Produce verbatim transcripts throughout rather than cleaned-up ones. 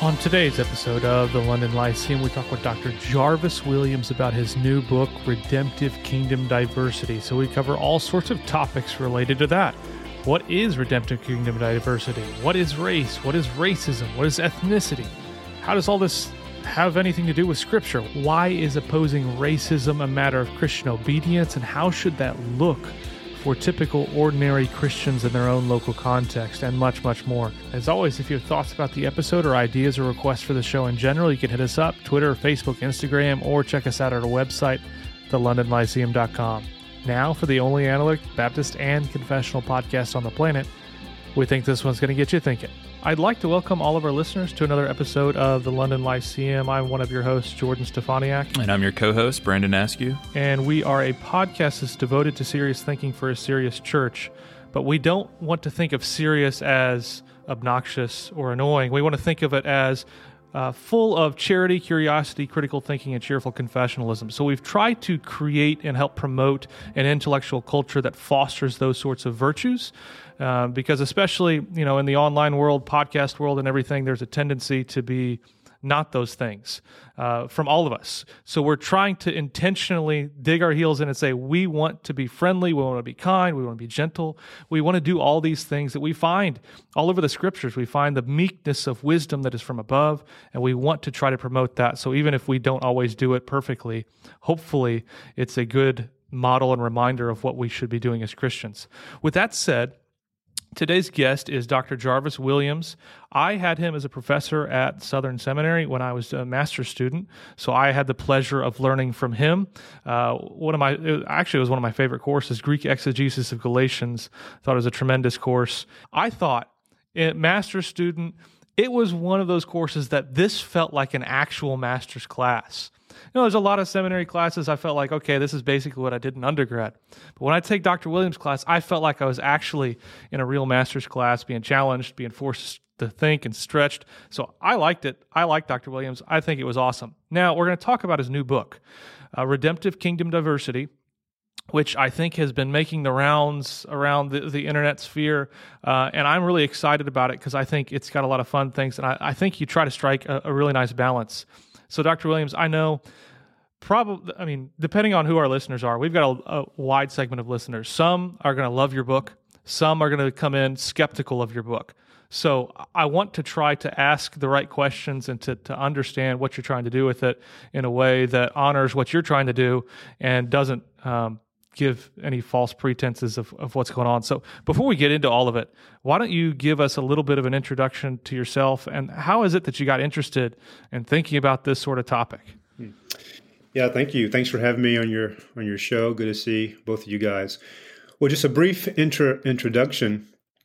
On today's episode of the London Lyceum, we talk with Doctor Jarvis Williams about his new book, Redemptive Kingdom Diversity. So we cover all sorts of topics related to that. What is redemptive kingdom diversity? What is race? What is racism? What is ethnicity? How does all this have anything to do with Scripture? Why is opposing racism a matter of Christian obedience? And how should that look for typical ordinary Christians in their own local context, and much, much more. As always, if you have thoughts about the episode or ideas or requests for the show in general, you can hit us up, Twitter, Facebook, Instagram, or check us out at our website, the london lyceum dot com. Now, for the only Analytic, Baptist, and confessional podcast on the planet, we think this one's going to get you thinking. I'd like to welcome all of our listeners to another episode of the London Lyceum. I'm one of your hosts, Jordan Stefaniak. And I'm your co-host, Brandon Askew. And we are a podcast that's devoted to serious thinking for a serious church. But we don't want to think of serious as obnoxious or annoying. We want to think of it as uh, full of charity, curiosity, critical thinking, and cheerful confessionalism. So we've tried to create and help promote an intellectual culture that fosters those sorts of virtues. Uh, because especially, you know, in the online world, podcast world and everything, there's a tendency to be not those things uh, from all of us. So we're trying to intentionally dig our heels in and say, we want to be friendly, we want to be kind, we want to be gentle. We want to do all these things that we find all over the Scriptures. We find the meekness of wisdom that is from above, and we want to try to promote that. So even if we don't always do it perfectly, hopefully it's a good model and reminder of what we should be doing as Christians. With that said, today's guest is Doctor Jarvis Williams. I had him as a professor at Southern Seminary when I was a master's student, so I had the pleasure of learning from him. Uh, one of my, it actually it was one of my favorite courses, Greek Exegesis of Galatians. I thought it was a tremendous course. I thought, a master's student, it was one of those courses that this felt like an actual master's class. You know, there's a lot of seminary classes I felt like, okay, this is basically what I did in undergrad. But when I take Doctor Williams' class, I felt like I was actually in a real master's class, being challenged, being forced to think and stretched. So I liked it. I liked Doctor Williams. I think it was awesome. Now, we're going to talk about his new book, uh, Redemptive Kingdom Diversity, which I think has been making the rounds around the, the internet sphere. Uh, and I'm really excited about it because I think it's got a lot of fun things. And I, I think you try to strike a, a really nice balance. So, Doctor Williams, I know probably, I mean, depending on who our listeners are, we've got a, a wide segment of listeners. Some are going to love your book. Some are going to come in skeptical of your book. So I want to try to ask the right questions and to, to understand what you're trying to do with it in a way that honors what you're trying to do and doesn't um, give any false pretenses of, of what's going on. So before we get into all of it, why don't you give us a little bit of an introduction to yourself, and how is it that you got interested in thinking about this sort of topic? Yeah, thank you. Thanks for having me on your on your show. Good to see both of you guys. Well, just a brief intro, introduction.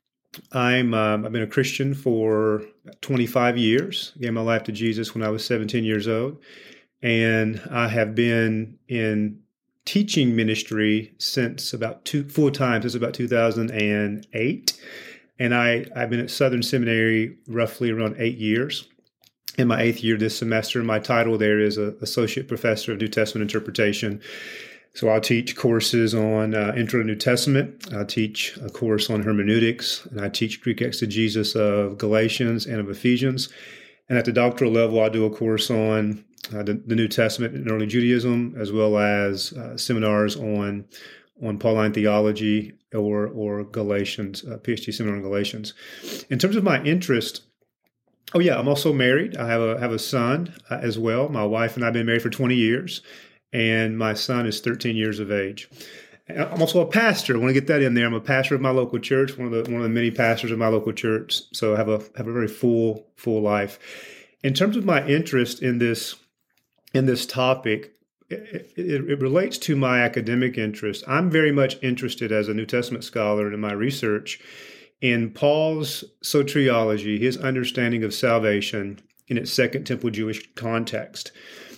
I'm um, I've been a Christian for twenty-five years. Gave my life to Jesus when I was seventeen years old, and I have been in teaching ministry since about two full time since about two thousand eight, and I I've been at Southern Seminary roughly around eight years. In my eighth year this semester, my title there is a Associate Professor of New Testament Interpretation. So I'll teach courses on uh, Intro to New Testament. I teach a course on hermeneutics, and I teach Greek exegesis of Galatians and of Ephesians. And at the doctoral level, I do a course on uh, the, the New Testament and early Judaism, as well as uh, seminars on on Pauline theology or or Galatians, uh, PhD seminar on Galatians. In terms of my interest, oh yeah, I'm also married. I have a have a son uh, as well. My wife and I have been married for twenty years, and my son is thirteen years of age. I'm also a pastor. I want to get that in there. I'm a pastor of my local church, one of the one of the many pastors of my local church. So I have a have a very full full life. In terms of my interest in this in this topic, it, it, it relates to my academic interest. I'm very much interested as a New Testament scholar in my research in Paul's soteriology, his understanding of salvation in its Second Temple Jewish context.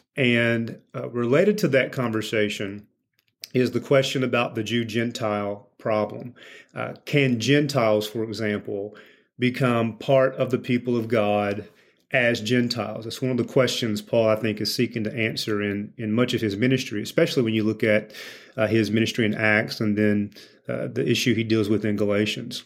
And uh, related to that conversation is the question about the Jew-Gentile problem. Uh, can Gentiles, for example, become part of the people of God as Gentiles? That's one of the questions Paul, I think, is seeking to answer in, in much of his ministry, especially when you look at uh, his ministry in Acts and then uh, the issue he deals with in Galatians.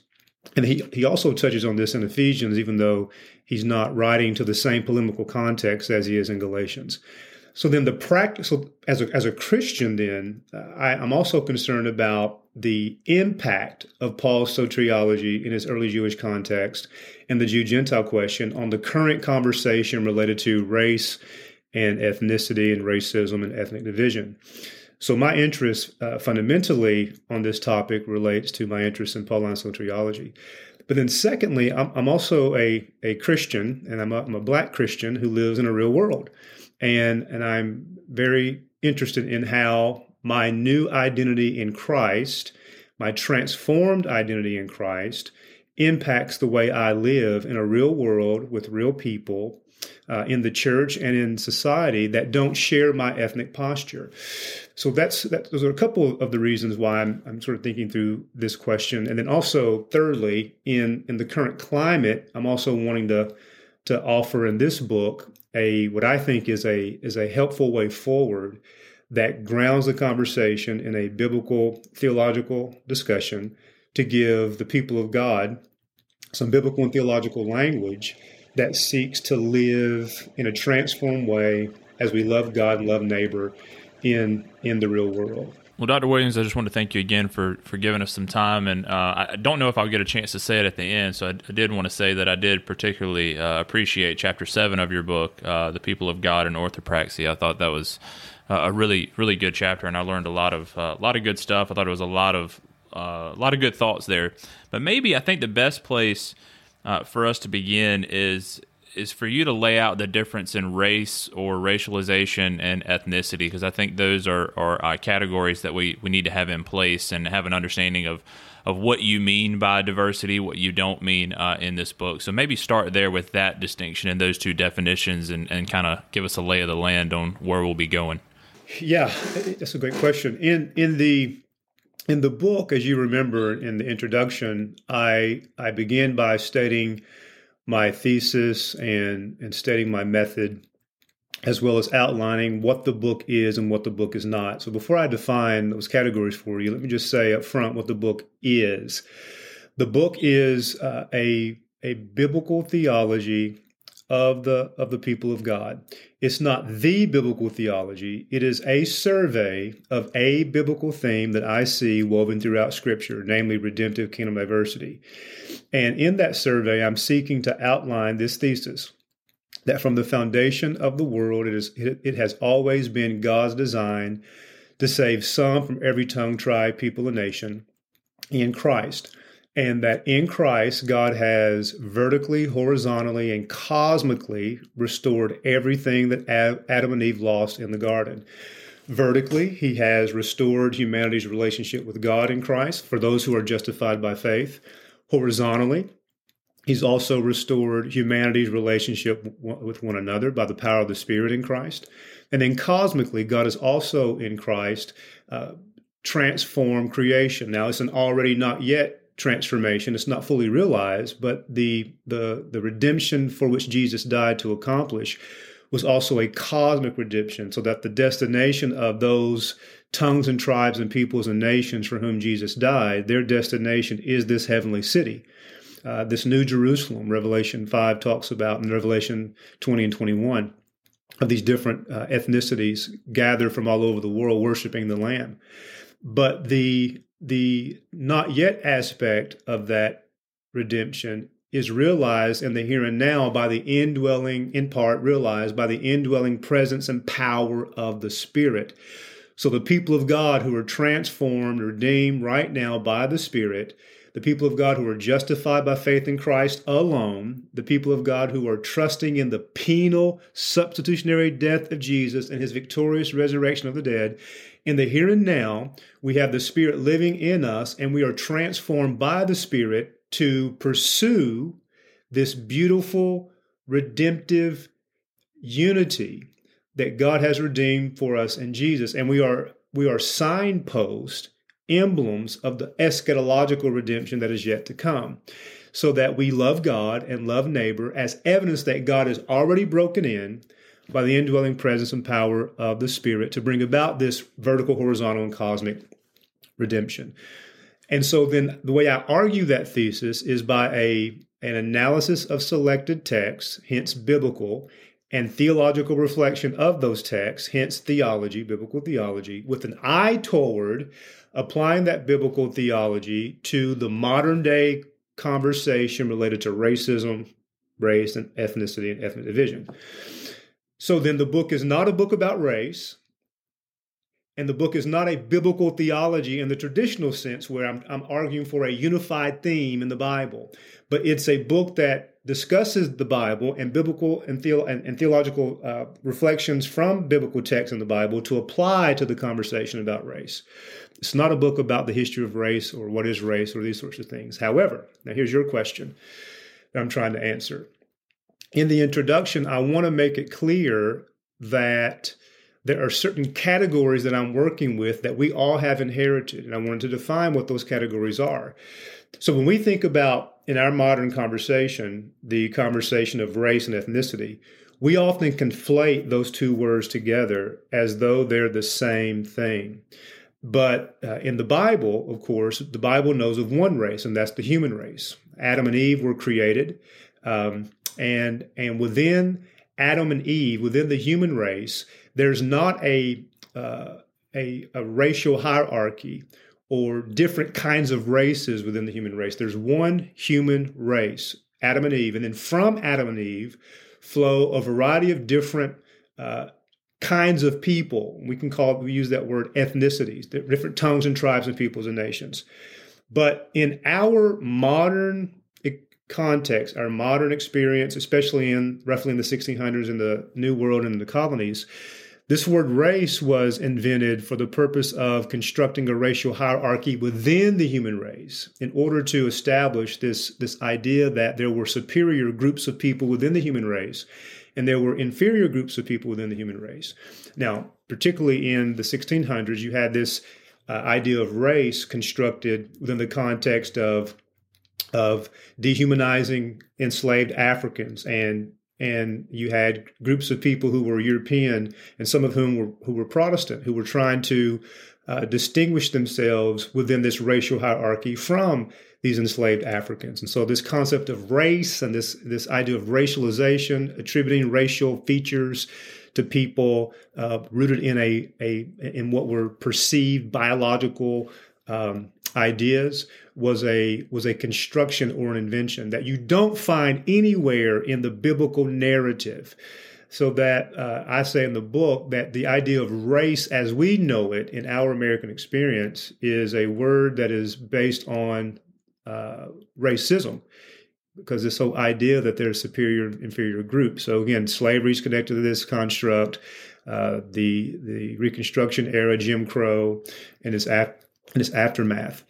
And he, he also touches on this in Ephesians, even though he's not writing to the same polemical context as he is in Galatians. So then the practice, so as a, as a Christian then, uh, I, I'm also concerned about the impact of Paul's soteriology in his early Jewish context and the Jew-Gentile question on the current conversation related to race and ethnicity and racism and ethnic division. So my interest uh, fundamentally on this topic relates to my interest in Pauline soteriology. But then secondly, I'm, I'm also a, a Christian, and I'm a, I'm a Black Christian who lives in a real world. And, and I'm very interested in how my new identity in Christ, my transformed identity in Christ, impacts the way I live in a real world with real people uh, in the church and in society that don't share my ethnic posture. So that's that. Those are a couple of the reasons why I'm, I'm sort of thinking through this question. And then also, thirdly, in, in the current climate, I'm also wanting to to offer in this book a what I think is a is a helpful way forward that grounds the conversation in a biblical theological discussion to give the people of God some biblical and theological language that seeks to live in a transformed way as we love God and love neighbor in in the real world. Well, Doctor Williams, I just want to thank you again for, for giving us some time, and uh, I don't know if I'll get a chance to say it at the end, so I, I did want to say that I did particularly uh, appreciate Chapter seven of your book, uh, The People of God and Orthopraxy. I thought that was uh, a really, really good chapter, and I learned a lot of uh, a lot of good stuff. I thought it was a lot of uh, a lot of good thoughts there. But maybe I think the best place uh, for us to begin is is for you to lay out the difference in race or racialization and ethnicity, because I think those are, are uh, categories that we, we need to have in place and have an understanding of, of what you mean by diversity, what you don't mean uh, in this book. So maybe start there with that distinction and those two definitions and, and kind of give us a lay of the land on where we'll be going. Yeah, that's a great question. In in the in the book, as you remember in the introduction, I I begin by stating my thesis and, and stating my method, as well as outlining what the book is and what the book is not. So before I define those categories for you, let me just say up front what the book is. The book is uh, a, a biblical theology of the of the people of God. It's not the biblical theology. It is a survey of a biblical theme that I see woven throughout Scripture, namely redemptive kingdom diversity. And in that survey, I'm seeking to outline this thesis, that from the foundation of the world, it, is, it, it has always been God's design to save some from every tongue, tribe, people, and nation in Christ. And that in Christ, God has vertically, horizontally, and cosmically restored everything that Adam and Eve lost in the garden. Vertically, he has restored humanity's relationship with God in Christ for those who are justified by faith. Horizontally, he's also restored humanity's relationship with one another by the power of the Spirit in Christ. And then cosmically, God is also in Christ uh, transformed creation. Now, it's an already not yet transformation. It's not fully realized, but the the the redemption for which Jesus died to accomplish was also a cosmic redemption, so that the destination of those tongues and tribes and peoples and nations for whom Jesus died, their destination is this heavenly city, uh, this new Jerusalem. Revelation five talks about, and Revelation twenty and twenty-one, of these different uh, ethnicities gathered from all over the world worshiping the Lamb. But the The not yet aspect of that redemption is realized in the here and now by the indwelling, in part realized by the indwelling presence and power of the Spirit. So the people of God who are transformed, redeemed right now by the Spirit, the people of God who are justified by faith in Christ alone, the people of God who are trusting in the penal substitutionary death of Jesus and his victorious resurrection of the dead, in the here and now, we have the Spirit living in us, and we are transformed by the Spirit to pursue this beautiful, redemptive unity that God has redeemed for us in Jesus. And we are we are signposts, emblems of the eschatological redemption that is yet to come, so that we love God and love neighbor as evidence that God has already broken in by the indwelling presence and power of the Spirit to bring about this vertical, horizontal, and cosmic redemption. And so then the way I argue that thesis is by a an analysis of selected texts, hence biblical, and theological reflection of those texts, hence theology, biblical theology, with an eye toward applying that biblical theology to the modern day conversation related to racism, race, and ethnicity and ethnic division. So then the book is not a book about race, and the book is not a biblical theology in the traditional sense where I'm, I'm arguing for a unified theme in the Bible, but it's a book that discusses the Bible and biblical and, theo- and, and theological uh, reflections from biblical texts in the Bible to apply to the conversation about race. It's not a book about the history of race or what is race or these sorts of things. However, now here's your question that I'm trying to answer. In the introduction, I want to make it clear that there are certain categories that I'm working with that we all have inherited, and I wanted to define what those categories are. So when we think about, in our modern conversation, the conversation of race and ethnicity, we often conflate those two words together as though they're the same thing. But uh, in the Bible, of course, the Bible knows of one race, and that's the human race. Adam and Eve were created, um, and and within Adam and Eve, within the human race, there's not a, uh, a a racial hierarchy or different kinds of races within the human race. There's one human race, Adam and Eve, and then from Adam and Eve flow a variety of different uh, kinds of people. We can call we use that word ethnicities, different tongues and tribes and peoples and nations. But in our modern context, our modern experience, especially in roughly in the sixteen hundreds in the New World and in the colonies, this word race was invented for the purpose of constructing a racial hierarchy within the human race in order to establish this, this idea that there were superior groups of people within the human race and there were inferior groups of people within the human race. Now, particularly in the sixteen hundreds, you had this uh, idea of race constructed within the context of of dehumanizing enslaved Africans, and and you had groups of people who were European and some of whom were who were Protestant, who were trying to uh, distinguish themselves within this racial hierarchy from these enslaved Africans. And so this concept of race and this this idea of racialization, attributing racial features to people uh, rooted in a a in what were perceived biological um, ideas was a was a construction or an invention that you don't find anywhere in the biblical narrative. So that uh, I say in the book that the idea of race as we know it in our American experience is a word that is based on uh, racism, because this whole idea that there's superior and inferior groups. So again, slavery is connected to this construct, uh, the the Reconstruction era, Jim Crow, and its af- and its aftermath.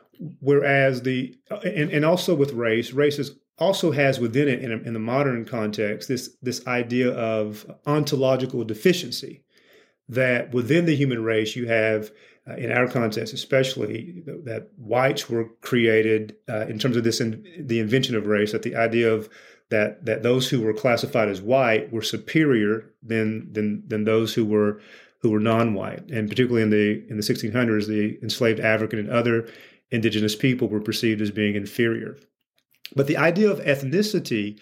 Whereas the and, and also with race, race is, also has within it in, a, in the modern context this this idea of ontological deficiency, that within the human race you have uh, in our context especially that whites were created uh, in terms of this in, the invention of race, that the idea of that that those who were classified as white were superior than than than those who were who were non-white, and particularly in the in the sixteen hundreds, the enslaved African and other indigenous people were perceived as being inferior. But the idea of ethnicity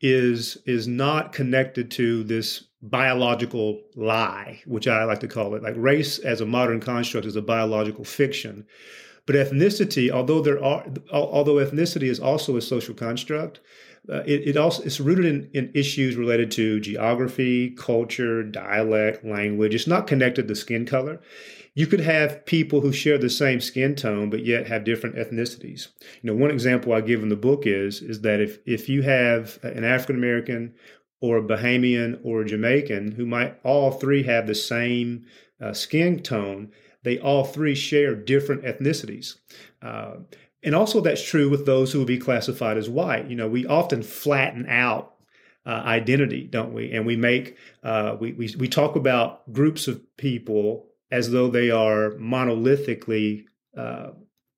is is not connected to this biological lie, which I like to call it. Like race as a modern construct is a biological fiction. But ethnicity, although there are, although ethnicity is also a social construct, uh, it, it also it's rooted in, in issues related to geography, culture, dialect, language. It's not connected to skin color. You could have people who share the same skin tone, but yet have different ethnicities. You know, one example I give in the book is, is that if, if you have an African-American or a Bahamian or a Jamaican who might all three have the same uh, skin tone, they all three share different ethnicities. Uh, and also that's true with those who would be classified as white. You know, we often flatten out uh, identity, don't we? And we make, uh, we, we, we talk about groups of people as though they are monolithically uh,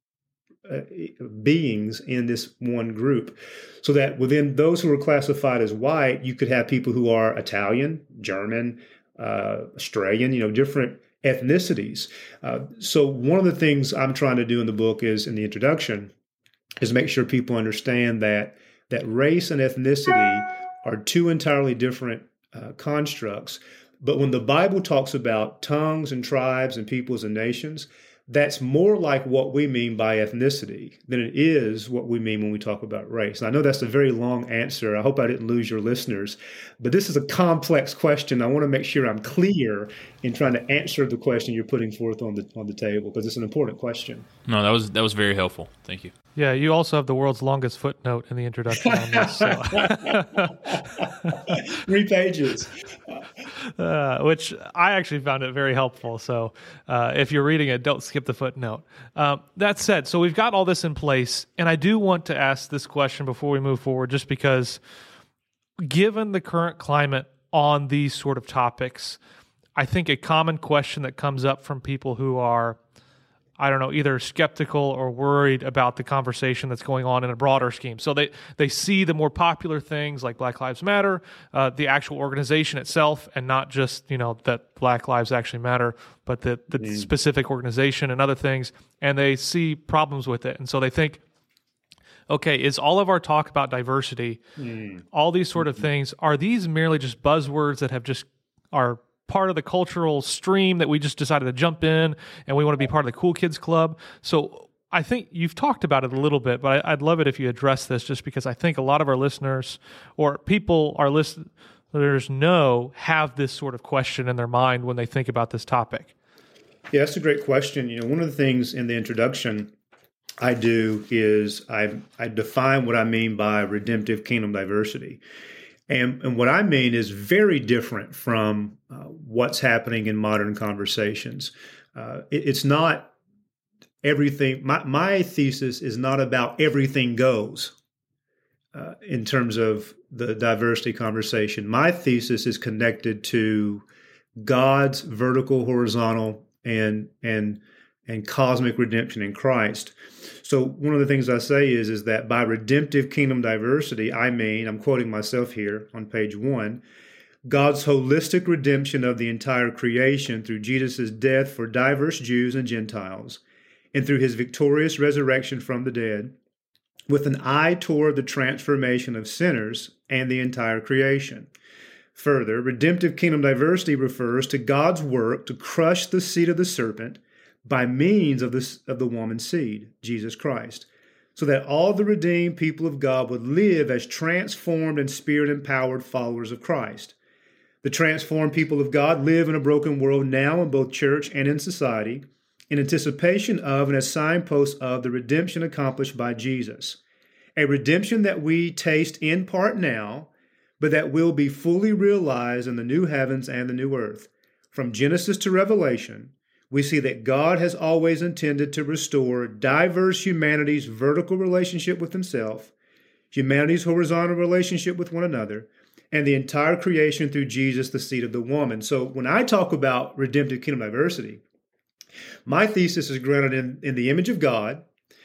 uh, beings in this one group. So that within those who are classified as white, you could have people who are Italian, German, uh, Australian, you know, different ethnicities. Uh, so one of the things I'm trying to do in the book is, in the introduction, is make sure people understand that that race and ethnicity are two entirely different uh, constructs. But when the Bible talks about tongues and tribes and peoples and nations, that's more like what we mean by ethnicity than it is what we mean when we talk about race. And I know that's a very long answer. I hope I didn't lose your listeners, but this is a complex question. I want to make sure I'm clear in trying to answer the question you're putting forth on the on the table, because it's an important question. No, that was that was very helpful. Thank you. Yeah, you also have the world's longest footnote in the introduction on this. So. Three pages. Uh, which I actually found it very helpful. So uh, if you're reading it, don't skip the footnote. Um, that said, so we've got all this in place, and I do want to ask this question before we move forward, just because given the current climate on these sort of topics, I think a common question that comes up from people who are, I don't know, either skeptical or worried about the conversation that's going on in a broader scheme. So they, they see the more popular things like Black Lives Matter, uh, the actual organization itself, and not just, you know, that Black Lives actually matter, but the, the mm. specific organization and other things, and they see problems with it. And so they think, okay, is all of our talk about diversity, mm. all these sort of mm-hmm. things, are these merely just buzzwords that have just are part of the cultural stream that we just decided to jump in and we want to be part of the cool kids club? So I think you've talked about it a little bit, but I'd love it if you address this, just because I think a lot of our listeners or people our listeners know have this sort of question in their mind when they think about this topic. Yeah, that's a great question. You know, one of the things in the introduction I do is I I define what I mean by redemptive kingdom diversity. And, and what I mean is very different from uh, what's happening in modern conversations. Uh, it, it's not everything. My, my thesis is not about everything goes uh, in terms of the diversity conversation. My thesis is connected to God's vertical, horizontal, and and and cosmic redemption in Christ. So one of the things I say is, is that by redemptive kingdom diversity, I mean, I'm quoting myself here on page one, God's holistic redemption of the entire creation through Jesus' death for diverse Jews and Gentiles, and through his victorious resurrection from the dead, with an eye toward the transformation of sinners and the entire creation. Further, redemptive kingdom diversity refers to God's work to crush the seed of the serpent by means of, this, of the woman's seed, Jesus Christ, so that all the redeemed people of God would live as transformed and spirit-empowered followers of Christ. The transformed people of God live in a broken world now in both church and in society, in anticipation of and as signposts of the redemption accomplished by Jesus, a redemption that we taste in part now, but that will be fully realized in the new heavens and the new earth. From Genesis to Revelation, we see that God has always intended to restore diverse humanity's vertical relationship with himself, humanity's horizontal relationship with one another, and the entire creation through Jesus, the seed of the woman. So when I talk about redemptive kingdom diversity, my thesis is grounded in, in the image of God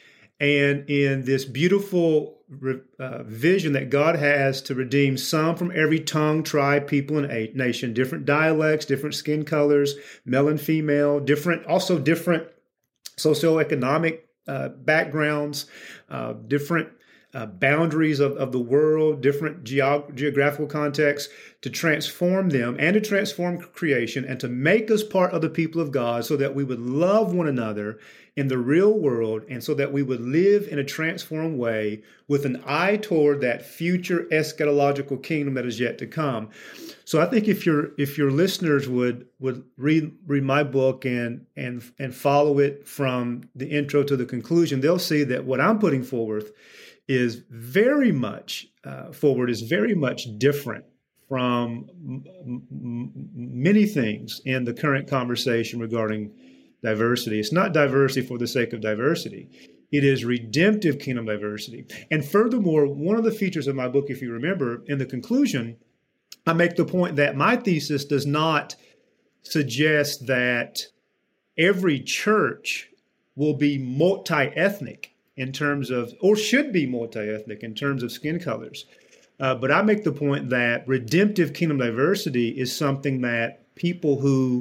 and in this beautiful uh, vision that God has to redeem some from every tongue, tribe, people, and a nation, different dialects, different skin colors, male and female, different, also different socioeconomic uh, backgrounds, uh, different uh, boundaries of, of the world, different geog- geographical contexts, to transform them and to transform creation and to make us part of the people of God so that we would love one another in the real world and so that we would live in a transformed way with an eye toward that future eschatological kingdom that is yet to come. So I think if your if your listeners would would read read my book and and and follow it from the intro to the conclusion, they'll see that what I'm putting forward is very much uh, forward is very much different from m- m- many things in the current conversation regarding diversity. It's not diversity for the sake of diversity. It is redemptive kingdom diversity. And furthermore, one of the features of my book, if you remember, in the conclusion, I make the point that my thesis does not suggest that every church will be multi-ethnic in terms of, or should be multi-ethnic in terms of skin colors. Uh, but I make the point that redemptive kingdom diversity is something that people who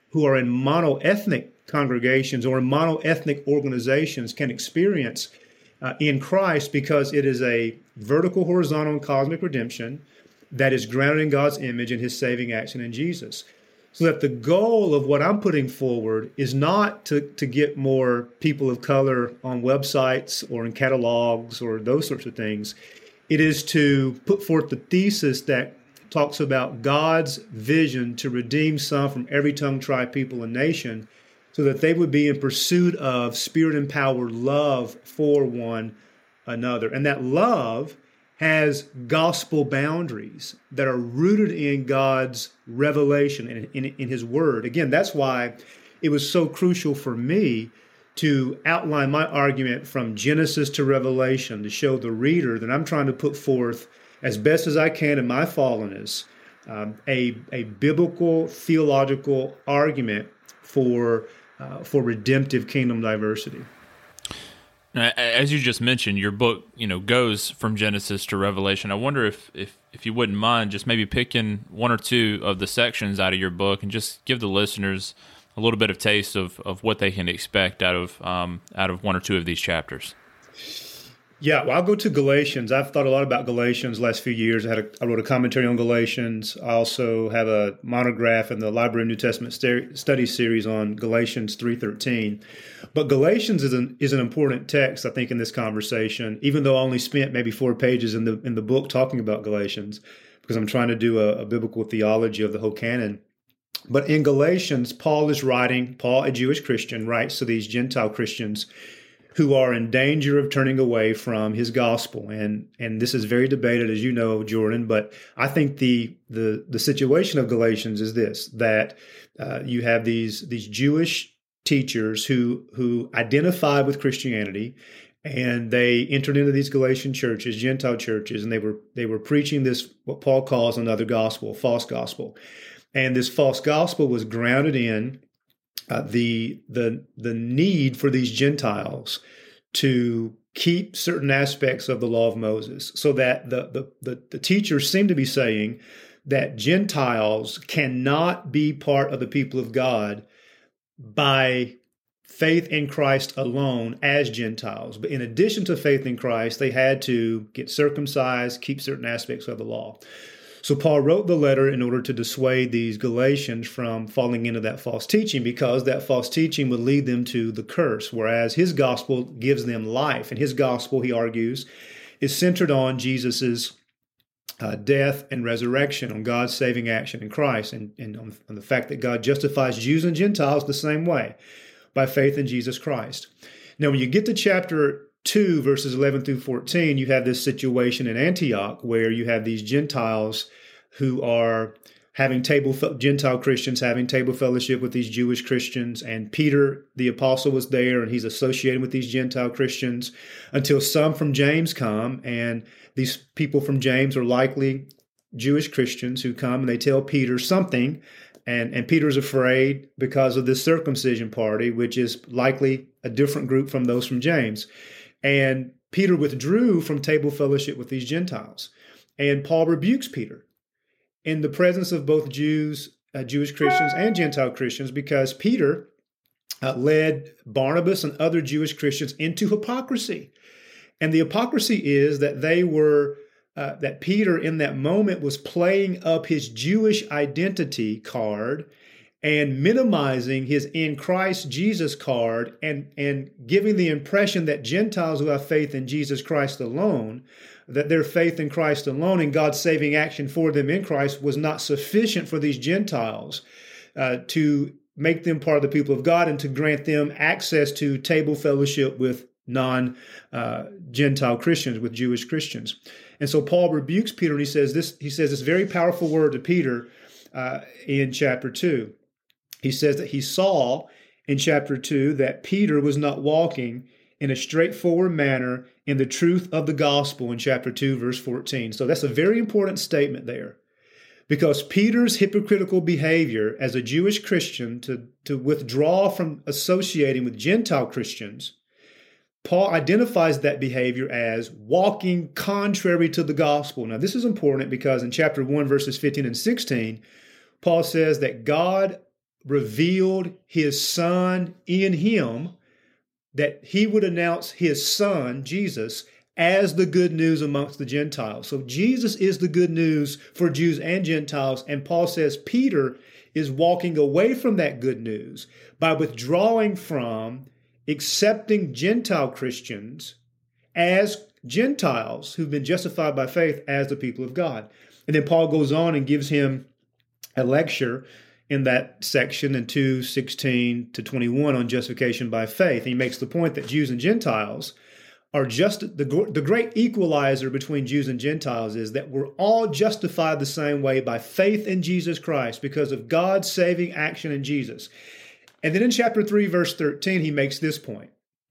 who are in monoethnic congregations or in monoethnic organizations can experience uh, in Christ, because it is a vertical, horizontal, and cosmic redemption that is grounded in God's image and his saving action in Jesus. So that the goal of what I'm putting forward is not to, to get more people of color on websites or in catalogs or those sorts of things. It is to put forth the thesis that talks about God's vision to redeem some from every tongue, tribe, people, and nation, so that they would be in pursuit of spirit-empowered love for one another. And that love has gospel boundaries that are rooted in God's revelation and in, in, in his word. Again, that's why it was so crucial for me to outline my argument from Genesis to Revelation, to show the reader that I'm trying to put forth, as best as I can in my fallenness, um, a, a biblical theological argument for uh, for redemptive kingdom diversity. As you just mentioned, your book, you know, goes from Genesis to Revelation. I wonder if, if, if you wouldn't mind just maybe picking one or two of the sections out of your book and just give the listeners a little bit of taste of, of what they can expect out of um, out of one or two of these chapters. Yeah, well, I'll go to Galatians. I've thought a lot about Galatians the last few years. I had a, I wrote a commentary on Galatians. I also have a monograph in the Library of New Testament Study series on Galatians three thirteen. But Galatians is an is an important text, I think, in this conversation, even though I only spent maybe four pages in the in the book talking about Galatians, because I'm trying to do a, a biblical theology of the whole canon. But in Galatians, Paul is writing, Paul, a Jewish Christian, writes to these Gentile Christians who are in danger of turning away from his gospel. And and this is very debated, as you know, Jordan, but I think the the the situation of Galatians is this, that uh, you have these these Jewish teachers who who identified with Christianity, and they entered into these Galatian churches, Gentile churches, and they were they were preaching this, what Paul calls another gospel, false gospel. And this false gospel was grounded in Uh, the the the need for these Gentiles to keep certain aspects of the law of Moses, so that the the the, the teachers seem to be saying that Gentiles cannot be part of the people of God by faith in Christ alone as Gentiles. But in addition to faith in Christ, they had to get circumcised, keep certain aspects of the law. So Paul wrote the letter in order to dissuade these Galatians from falling into that false teaching, because that false teaching would lead them to the curse, whereas his gospel gives them life. And his gospel, he argues, is centered on Jesus's uh, death and resurrection, on God's saving action in Christ, and, and on, on the fact that God justifies Jews and Gentiles the same way, by faith in Jesus Christ. Now, when you get to chapter two, verses eleven through fourteen, you have this situation in Antioch where you have these Gentiles who are having table, Gentile Christians having table fellowship with these Jewish Christians, and Peter, the apostle, was there, and he's associated with these Gentile Christians until some from James come, and these people from James are likely Jewish Christians who come and they tell Peter something, and, and Peter's afraid because of this circumcision party, which is likely a different group from those from James. And Peter withdrew from table fellowship with these Gentiles. And Paul rebukes Peter in the presence of both Jews, uh, Jewish Christians and Gentile Christians, because Peter uh, led Barnabas and other Jewish Christians into hypocrisy. And the hypocrisy is that they were, uh, that Peter in that moment was playing up his Jewish identity card and minimizing his in Christ Jesus card, and, and giving the impression that Gentiles who have faith in Jesus Christ alone, that their faith in Christ alone and God's saving action for them in Christ was not sufficient for these Gentiles uh, to make them part of the people of God and to grant them access to table fellowship with non-Gentile uh, Christians, with Jewish Christians. And so Paul rebukes Peter, and he says this, he says this very powerful word to Peter uh, in chapter two. He says that he saw in chapter two that Peter was not walking in a straightforward manner in the truth of the gospel in chapter two, verse fourteen. So that's a very important statement there, because Peter's hypocritical behavior as a Jewish Christian to, to withdraw from associating with Gentile Christians, Paul identifies that behavior as walking contrary to the gospel. Now, this is important because in chapter one, verses fifteen and sixteen, Paul says that God revealed his Son in him, that he would announce his Son, Jesus, as the good news amongst the Gentiles. So Jesus is the good news for Jews and Gentiles. And Paul says Peter is walking away from that good news by withdrawing from accepting Gentile Christians as Gentiles who've been justified by faith as the people of God. And then Paul goes on and gives him a lecture in that section in two sixteen to twenty-one on justification by faith. And he makes the point that Jews and Gentiles are just the, the great equalizer between Jews and Gentiles is that we're all justified the same way by faith in Jesus Christ because of God's saving action in Jesus. And then in chapter three, verse thirteen, he makes this point,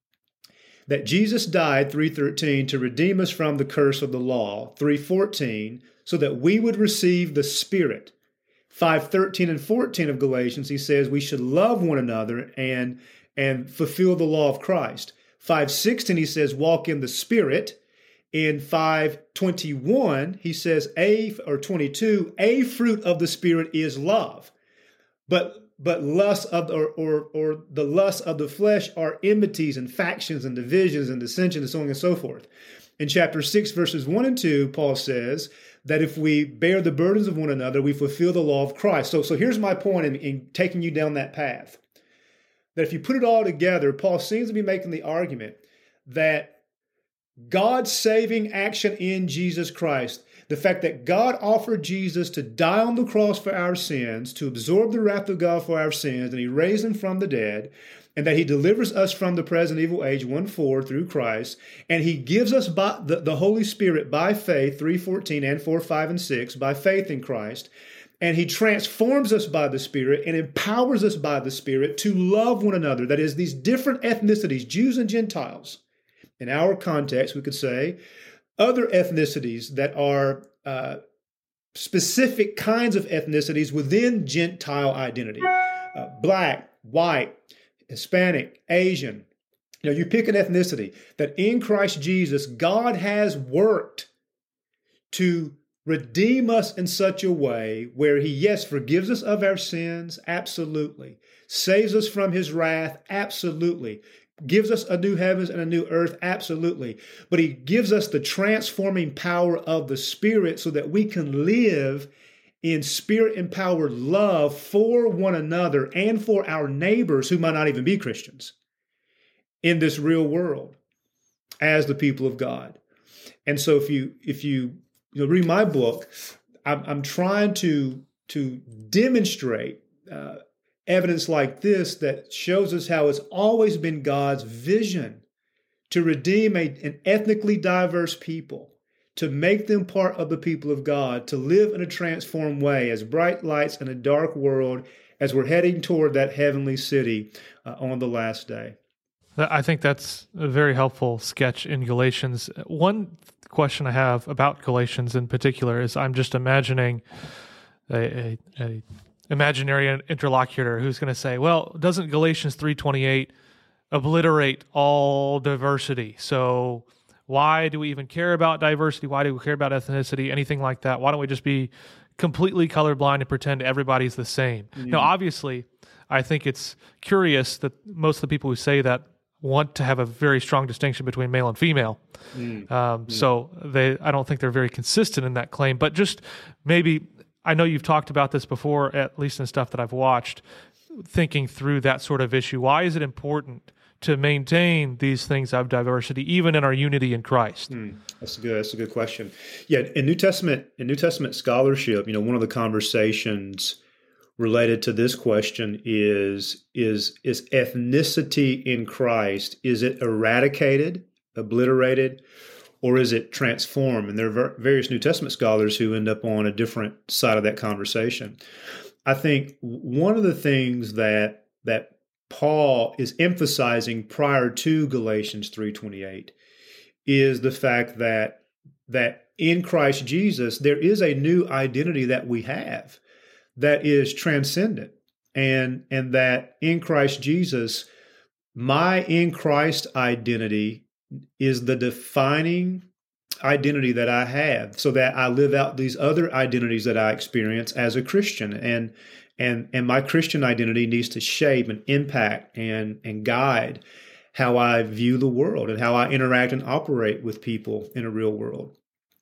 that Jesus died, three thirteen, to redeem us from the curse of the law, three fourteen, so that we would receive the Spirit. five thirteen and fourteen of Galatians, he says we should love one another and, and fulfill the law of Christ. five sixteen, he says, walk in the Spirit. In five twenty-one, he says, a or twenty-two, a fruit of the Spirit is love. But but lust of or, or or the lust of the flesh are enmities and factions and divisions and dissensions and so on and so forth. In chapter six, verses one and two, Paul says that if we bear the burdens of one another, we fulfill the law of Christ. So, so here's my point in, in taking you down that path. That if you put it all together, Paul seems to be making the argument that God's saving action in Jesus Christ, the fact that God offered Jesus to die on the cross for our sins, to absorb the wrath of God for our sins, and he raised him from the dead, and that he delivers us from the present evil age, one four, through Christ, and he gives us by the, the Holy Spirit by faith, three fourteen and four, five, and six, by faith in Christ, and he transforms us by the Spirit and empowers us by the Spirit to love one another. That is, these different ethnicities, Jews and Gentiles. In our context, we could say other ethnicities that are uh, specific kinds of ethnicities within Gentile identity. Uh, black, white, Hispanic, Asian. You know, you pick an ethnicity that in Christ Jesus, God has worked to redeem us in such a way where he, yes, forgives us of our sins, absolutely. Saves us from his wrath, absolutely. Gives us a new heavens and a new earth, absolutely. But he gives us the transforming power of the Spirit so that we can live in Spirit-empowered love for one another and for our neighbors who might not even be Christians in this real world as the people of God. And so if you if you, you know, read my book, I'm, I'm trying to, to demonstrate uh, evidence like this that shows us how it's always been God's vision to redeem a, an ethnically diverse people, to make them part of the people of God, to live in a transformed way as bright lights in a dark world as we're heading toward that heavenly city uh, on the last day. I think that's a very helpful sketch in Galatians. One question I have about Galatians in particular is I'm just imagining a, a, a imaginary interlocutor who's going to say, well, doesn't Galatians three twenty-eight obliterate all diversity? So why do we even care about diversity? Why do we care about ethnicity? Anything like that? Why don't we just be completely colorblind and pretend everybody's the same? Mm-hmm. Now, obviously, I think it's curious that most of the people who say that want to have a very strong distinction between male and female. Mm. Um, mm. So they, I don't think they're very consistent in that claim. But just maybe, I know you've talked about this before, at least in stuff that I've watched, thinking through that sort of issue. Why is it important to maintain these things of diversity, even in our unity in Christ? Mm, that's a good. That's a good question. Yeah, in New Testament, in New Testament scholarship, you know, one of the conversations related to this question is is is ethnicity in Christ, is it eradicated, obliterated, or is it transformed? And there are various New Testament scholars who end up on a different side of that conversation. I think one of the things that that Paul is emphasizing prior to Galatians three twenty-eight is the fact that that in Christ Jesus there is a new identity that we have that is transcendent, and and that in Christ Jesus, my in Christ identity is the defining identity that I have so that I live out these other identities that I experience as a Christian. And and and my Christian identity needs to shape and impact and and guide how I view the world and how I interact and operate with people in a real world.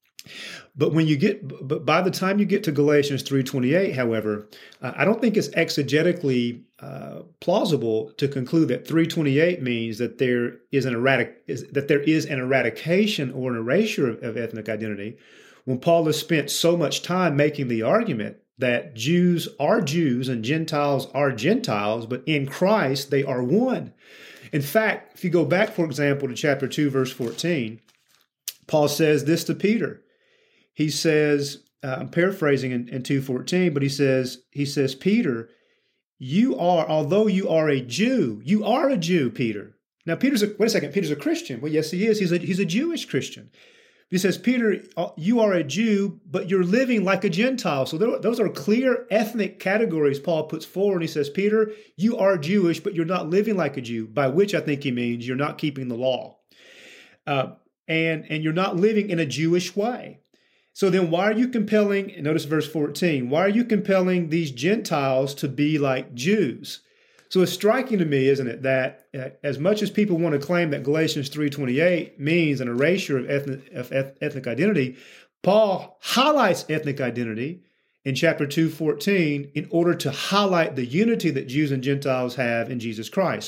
But when you get, but by the time you get to Galatians three twenty-eight, however, uh, I don't think it's exegetically uh, plausible to conclude that three twenty-eight means that there is an erratic, is, that there is an eradication or an erasure of, of ethnic identity, when Paul has spent so much time making the argument that Jews are Jews and Gentiles are Gentiles, but in Christ they are one. In fact, if you go back, for example, to chapter two, verse fourteen, Paul says this to Peter. He says, uh, I'm paraphrasing in, in two fourteen, but he says, he says, Peter, you are, although you are a Jew, you are a Jew, Peter. Now, Peter's a, wait a second, Peter's a Christian. Well, yes, he is. He's a, he's a Jewish Christian. He says, Peter, you are a Jew, but you're living like a Gentile. So there, those are clear ethnic categories Paul puts forward. He says, Peter, you are Jewish, but you're not living like a Jew, by which I think he means you're not keeping the law. Uh, and, and you're not living in a Jewish way. So then why are you compelling, notice verse fourteen, why are you compelling these Gentiles to be like Jews? So it's striking to me, isn't it, that uh, as much as people want to claim that Galatians three twenty-eight means an erasure of ethnic, of ethnic identity, Paul highlights ethnic identity in chapter two fourteen in order to highlight the unity that Jews and Gentiles have in Jesus Christ.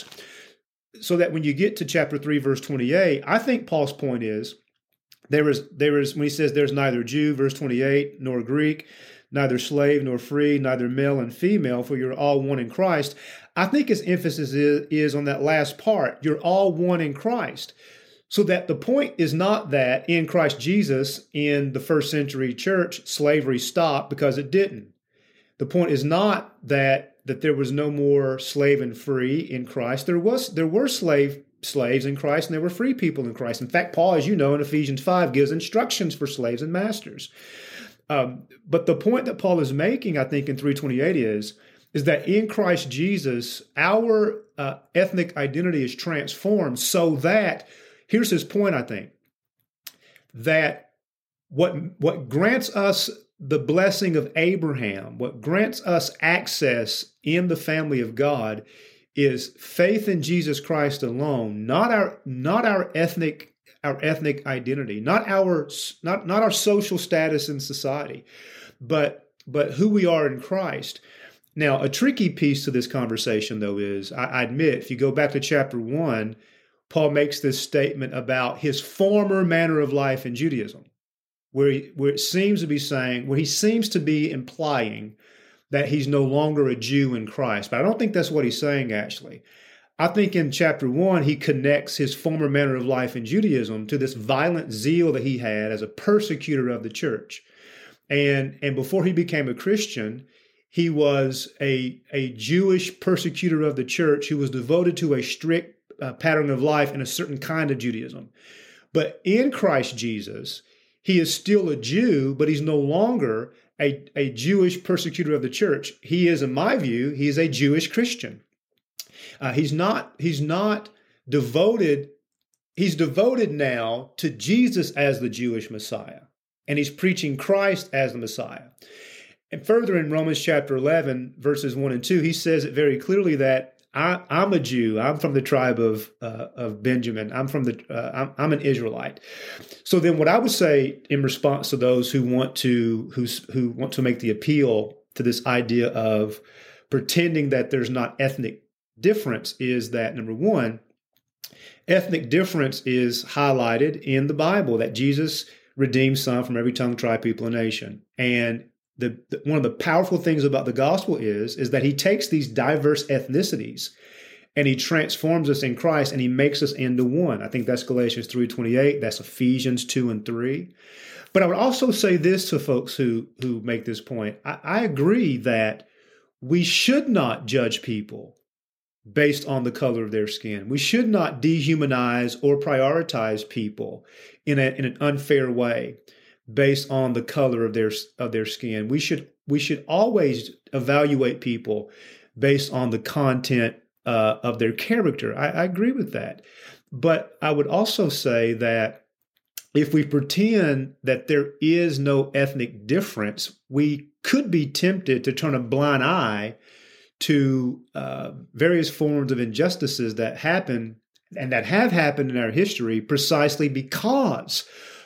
So that when you get to chapter three, verse twenty-eight, I think Paul's point is, There is, there is, when he says there's neither Jew, verse twenty-eight, nor Greek, neither slave nor free, neither male and female, for you're all one in Christ. I think his emphasis is, is on that last part. You're all one in Christ. So that the point is not that in Christ Jesus, in the first century church, slavery stopped, because it didn't. The point is not that, that there was no more slave and free in Christ. There was, there were slave slaves in Christ, and there were free people in Christ. In fact, Paul, as you know, in Ephesians five, gives instructions for slaves and masters. Um, but the point that Paul is making, I think, in three twenty-eight is, is that in Christ Jesus, our uh, ethnic identity is transformed so that, here's his point, I think, that what, what grants us the blessing of Abraham, what grants us access in the family of God, is faith in Jesus Christ alone, not our not our ethnic our ethnic identity, not our not not our social status in society, but but who we are in Christ. Now, a tricky piece to this conversation, though, is I, I admit, if you go back to chapter one, Paul makes this statement about his former manner of life in Judaism, where he, where it seems to be saying, where he seems to be implying that he's no longer a Jew in Christ. But I don't think that's what he's saying, actually. I think in chapter one, he connects his former manner of life in Judaism to this violent zeal that he had as a persecutor of the church. And, and before he became a Christian, he was a, a Jewish persecutor of the church who was devoted to a strict uh, pattern of life in a certain kind of Judaism. But in Christ Jesus, he is still a Jew, but he's no longer A, a Jewish persecutor of the church. He is, in my view, he is a Jewish Christian. Uh, he's not, he's not devoted, he's devoted now to Jesus as the Jewish Messiah, and he's preaching Christ as the Messiah. And further in Romans chapter eleven, verses one and two, he says it very clearly that I, I'm a Jew. I'm from the tribe of uh, of Benjamin. I'm from the. Uh, I'm, I'm an Israelite. So then, what I would say in response to those who want to who who want to make the appeal to this idea of pretending that there's not ethnic difference is that, number one, ethnic difference is highlighted in the Bible, that Jesus redeemed some from every tongue, tribe, people, and nation. And The, the, one of the powerful things about the gospel is, is that he takes these diverse ethnicities and he transforms us in Christ and he makes us into one. I think that's Galatians three twenty-eight. That's Ephesians two and three. But I would also say this to folks who, who make this point. I, I agree that we should not judge people based on the color of their skin. We should not dehumanize or prioritize people in, a, in an unfair way based on the color of their of their skin. We should we should always evaluate people based on the content uh, of their character. I, I agree with that. But I would also say that if we pretend that there is no ethnic difference, we could be tempted to turn a blind eye to uh, various forms of injustices that happen and that have happened in our history precisely because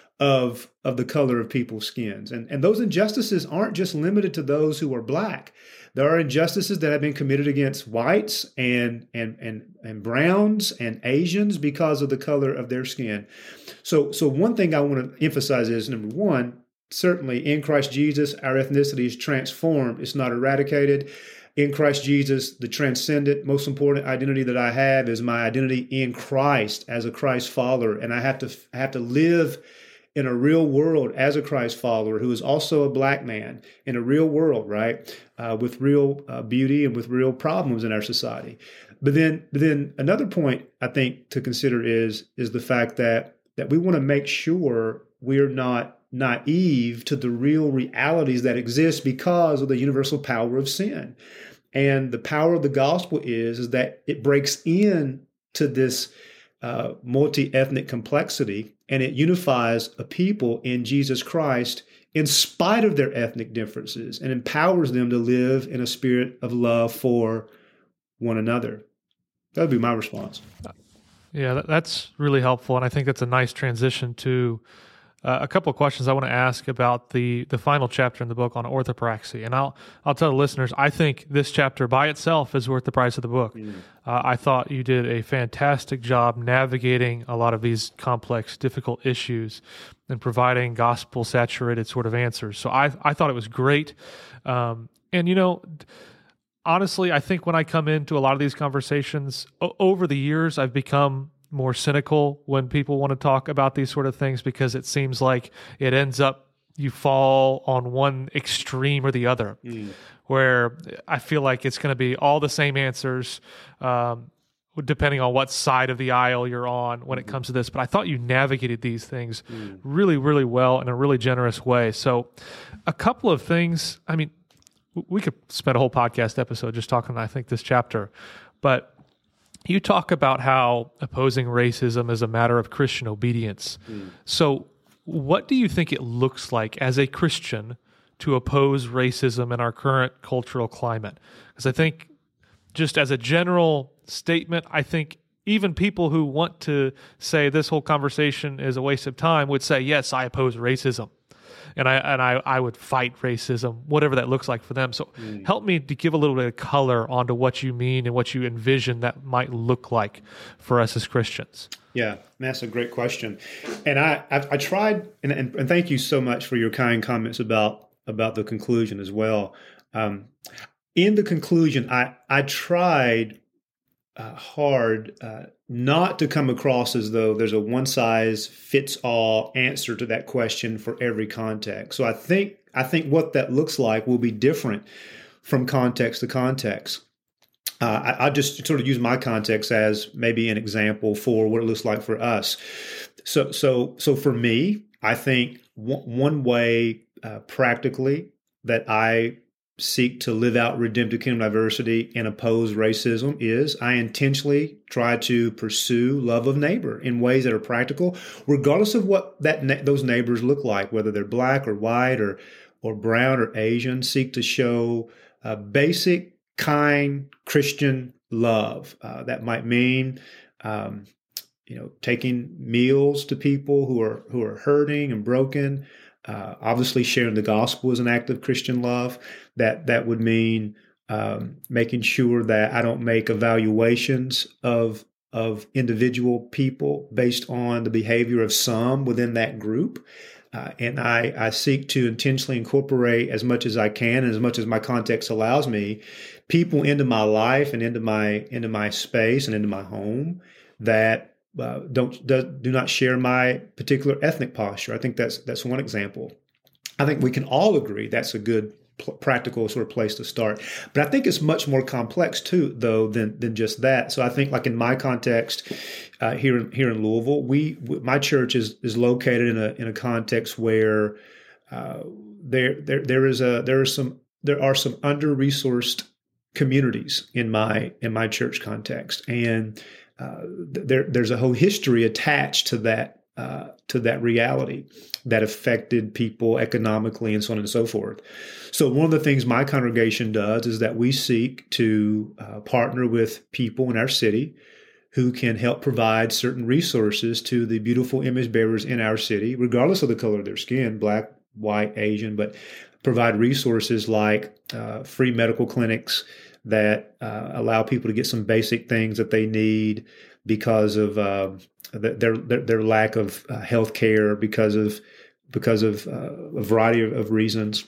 of, of the color of people's skins. And, and those injustices aren't just limited to those who are Black. There are injustices that have been committed against whites and, and, and, and browns and Asians because of the color of their skin. So, so one thing I want to emphasize is, number one, certainly in Christ Jesus, our ethnicity is transformed. It's not eradicated. In Christ Jesus, the transcendent, most important identity that I have is my identity in Christ as a Christ follower. And I have to I have to live in a real world as a Christ follower who is also a Black man in a real world, right? Uh, with real uh, beauty and with real problems in our society. But then, but then another point I think to consider is, is the fact that, that we want to make sure we're not naive to the real realities that exist because of the universal power of sin. And the power of the gospel is, is that it breaks in to this uh, multi-ethnic complexity, and it unifies a people in Jesus Christ in spite of their ethnic differences and empowers them to live in a spirit of love for one another. That would be my response. Yeah, that, that's really helpful. And I think that's a nice transition to uh, a couple of questions I want to ask about the, the final chapter in the book on orthopraxy. And I'll I'll tell the listeners, I think this chapter by itself is worth the price of the book. Mm. Uh, I thought you did a fantastic job navigating a lot of these complex, difficult issues and providing gospel-saturated sort of answers. So I I thought it was great. Um, and, you know, honestly, I think when I come into a lot of these conversations, o- over the years, I've become more cynical when people want to talk about these sort of things because it seems like it ends up you fall on one extreme or the other, mm. where I feel like it's going to be all the same answers, um, depending on what side of the aisle you're on when mm-hmm. it comes to this. But I thought you navigated these things mm. really, really well in a really generous way. So a couple of things, I mean, we could spend a whole podcast episode just talking, I think, this chapter, but you talk about how opposing racism is a matter of Christian obedience. Mm. So what do you think it looks like as a Christian to oppose racism in our current cultural climate? Because I think just as a general statement, I think even people who want to say this whole conversation is a waste of time would say, yes, I oppose racism. And I and I, I would fight racism, whatever that looks like for them. So mm. help me to give a little bit of color onto what you mean and what you envision that might look like for us as Christians. Yeah, that's a great question. And I I, I tried, and, and, and thank you so much for your kind comments about, about the conclusion as well. Um, in the conclusion, I, I tried Uh, hard uh, not to come across as though there's a one-size-fits-all answer to that question for every context. So I think I think what that looks like will be different from context to context. Uh, I, I just sort of use my context as maybe an example for what it looks like for us. So so so for me, I think w- one way uh, practically that I seek to live out redemptive kingdom diversity and oppose racism is I intentionally try to pursue love of neighbor in ways that are practical, regardless of what that na- those neighbors look like, whether they're Black or white or or brown or Asian. Seek to show uh, basic, kind Christian love. Uh, that might mean, um, you know, taking meals to people who are who are hurting and broken. Uh, obviously, sharing the gospel is an act of Christian love. That that would mean um, making sure that I don't make evaluations of of individual people based on the behavior of some within that group. Uh, and I, I seek to intentionally incorporate as much as I can and as much as my context allows me, people into my life and into my into my space and into my home that Uh, don't do, do not share my particular ethnic posture. I think that's that's one example. I think we can all agree that's a good pl- practical sort of place to start. But I think it's much more complex too, though, than than just that. So I think, like in my context uh, here in, here in Louisville, we my church is is located in a in a context where uh, there there there is a there are some there are some under-resourced communities in my in my church context, and Uh, there, there's a whole history attached to that uh, to that reality that affected people economically and so on and so forth. So one of the things my congregation does is that we seek to uh, partner with people in our city who can help provide certain resources to the beautiful image bearers in our city, regardless of the color of their skin, black, white, Asian, but provide resources like uh, free medical clinics that uh, allow people to get some basic things that they need because of uh, their, their their lack of uh, health care, because of because of uh, a variety of, of reasons.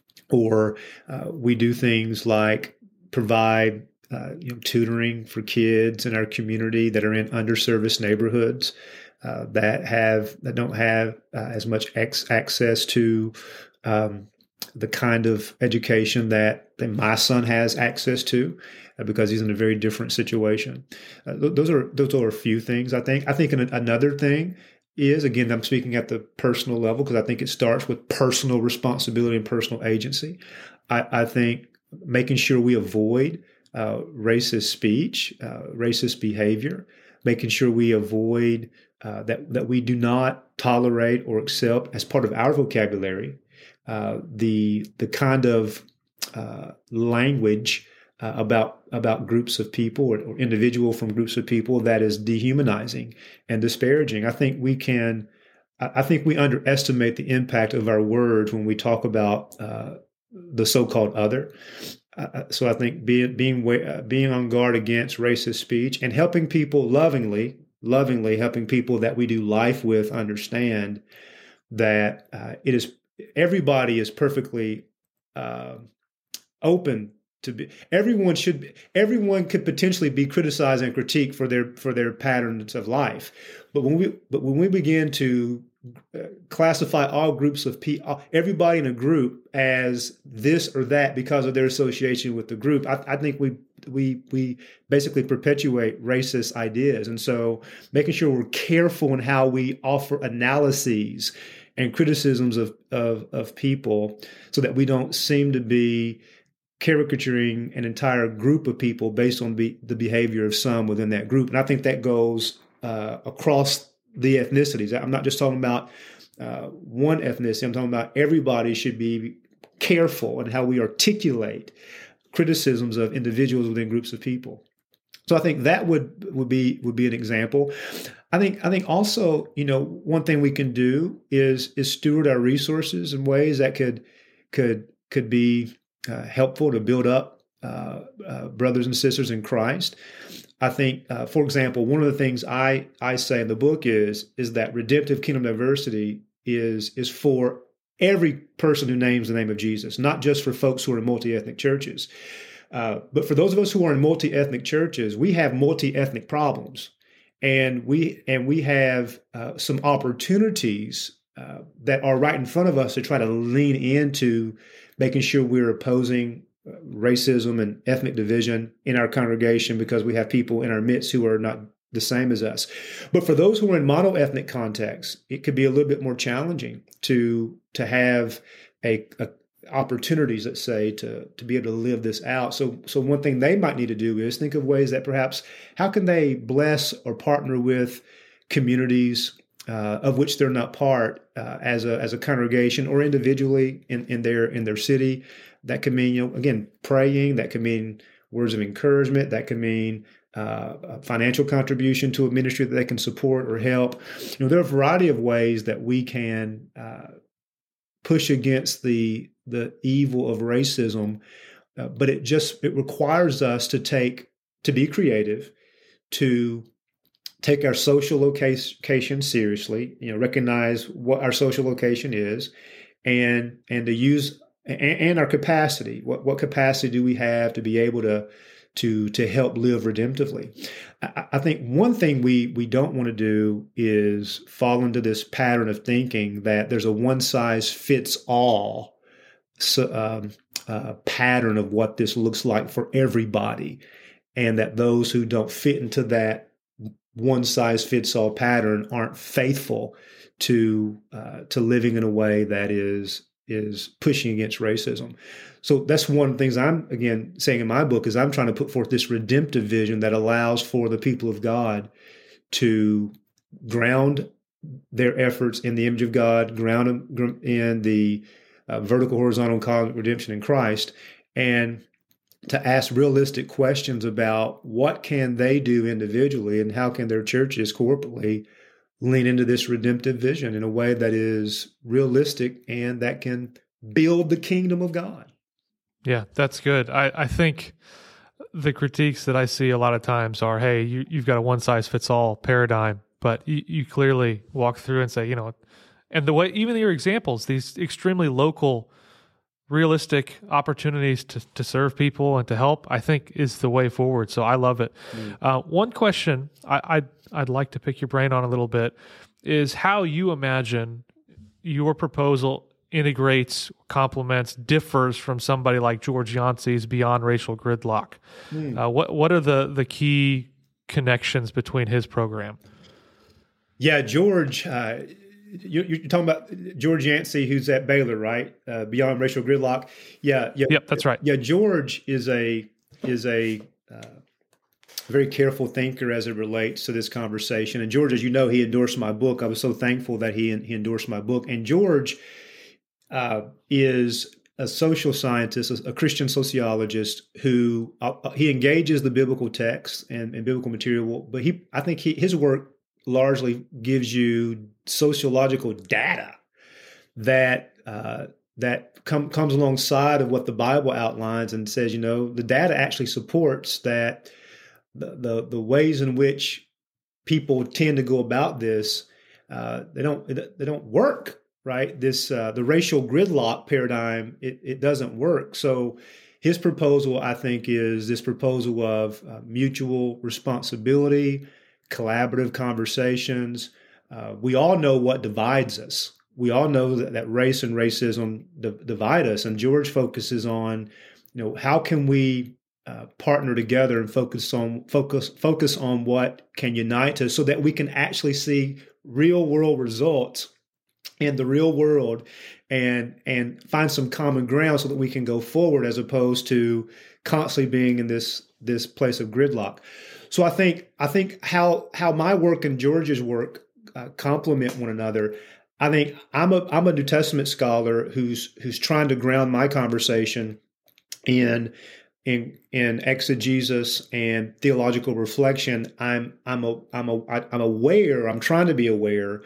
Or uh, we do things like provide uh, you know, tutoring for kids in our community that are in underserviced neighborhoods uh, that have that don't have uh, as much ex- access to um, the kind of education that, that my son has access to, uh, because he's in a very different situation. Uh, th- those are those are a few things, I think. I think an, another thing is, again, I'm speaking at the personal level because I think it starts with personal responsibility and personal agency. I, I think making sure we avoid uh, racist speech, uh, racist behavior, making sure we avoid uh, that that we do not tolerate or accept as part of our vocabulary uh, the the kind of uh, language uh, about about groups of people or, or individual from groups of people that is dehumanizing and disparaging. I think we can. I think we underestimate the impact of our words when we talk about uh, the so-called other. Uh, so I think being being uh, being on guard against racist speech and helping people lovingly, lovingly helping people that we do life with understand that uh, it is everybody is perfectly uh, open to be. Everyone should. Be, everyone could potentially be criticized and critiqued for their for their patterns of life, but when we but when we begin to classify all groups of people, everybody in a group as this or that because of their association with the group, I, I think we we we basically perpetuate racist ideas. And so making sure we're careful in how we offer analyses and criticisms of, of, of people so that we don't seem to be caricaturing an entire group of people based on be, the behavior of some within that group. And I think that goes uh, across the ethnicities. I'm not just talking about uh, one ethnicity. I'm talking about everybody should be careful in how we articulate criticisms of individuals within groups of people. So I think that would would be would be an example. I think I think also, you know, one thing we can do is is steward our resources in ways that could could could be uh, helpful to build up uh, uh, brothers and sisters in Christ. I think, uh, for example, one of the things I, I say in the book is is that redemptive kingdom diversity is is for every person who names the name of Jesus, not just for folks who are in multi-ethnic churches. Uh, but for those of us who are in multi-ethnic churches, we have multi-ethnic problems, and we and we have uh, some opportunities uh, that are right in front of us to try to lean into making sure we're opposing racism and ethnic division in our congregation because we have people in our midst who are not the same as us. But for those who are in mono-ethnic contexts, it could be a little bit more challenging to to have a, a opportunities, let's say, to to be able to live this out. So so one thing they might need to do is think of ways that perhaps how can they bless or partner with communities uh, of which they're not part uh, as a as a congregation or individually in, in their in their city. That could mean, you know, again, praying. That could mean words of encouragement. That could mean uh, a financial contribution to a ministry that they can support or help. You know, there are a variety of ways that we can uh, push against the the evil of racism, uh, but it just it requires us to take to be creative, to take our social location seriously. You know, recognize what our social location is, and and to use. And our capacity. What what capacity do we have to be able to to to help live redemptively? I, I think one thing we we don't want to do is fall into this pattern of thinking that there's a one size fits all so, um, uh, pattern of what this looks like for everybody, and that those who don't fit into that one size fits all pattern aren't faithful to uh, to living in a way that is. is pushing against racism. So that's one of the things I'm, again, saying in my book is I'm trying to put forth this redemptive vision that allows for the people of God to ground their efforts in the image of God, grounded in the uh, vertical, horizontal, cosmic redemption in Christ, and to ask realistic questions about what can they do individually and how can their churches corporately lean into this redemptive vision in a way that is realistic and that can build the kingdom of God. Yeah, that's good. I, I think the critiques that I see a lot of times are, hey, you, you've got a one-size-fits-all paradigm, but you, you clearly walk through and say, you know, and the way, even your examples, these extremely local, realistic opportunities to, to serve people and to help, I think is the way forward. So I love it. Mm. Uh, one question I, I'd, I'd like to pick your brain on a little bit is how you imagine your proposal integrates, complements, differs from somebody like George Yancey's Beyond Racial Gridlock. Mm. Uh, what what are the, the key connections between his program? Yeah, George, uh, you, you're talking about George Yancey, who's at Baylor, right? Uh, Beyond Racial Gridlock. Yeah, yeah, yep, that's right. Yeah, George is a is a uh, very careful thinker as it relates to this conversation. And George, as you know, he endorsed my book. I was so thankful that he he endorsed my book. And George uh, is a social scientist, a, a Christian sociologist who uh, he engages the biblical text and, and biblical material. But he, I think he, his work largely gives you sociological data that uh, that com- comes alongside of what the Bible outlines and says, you know, the data actually supports that the the, the ways in which people tend to go about this, uh, they don't they don't work, right? This uh, the racial gridlock paradigm, it, it doesn't work. So his proposal, I think, is this proposal of uh, mutual responsibility, collaborative conversations. Uh, we all know what divides us. We all know that, that race and racism d- divide us. And George focuses on, you know, how can we uh, partner together and focus on focus focus on what can unite us, so that we can actually see real world results in the real world, and and find some common ground so that we can go forward, as opposed to constantly being in this this place of gridlock. So I think I think how how my work and George's work uh, complement one another. I think I'm a I'm a New Testament scholar who's who's trying to ground my conversation in in in exegesis and theological reflection. I'm I'm a I'm a I'm aware. I'm trying to be aware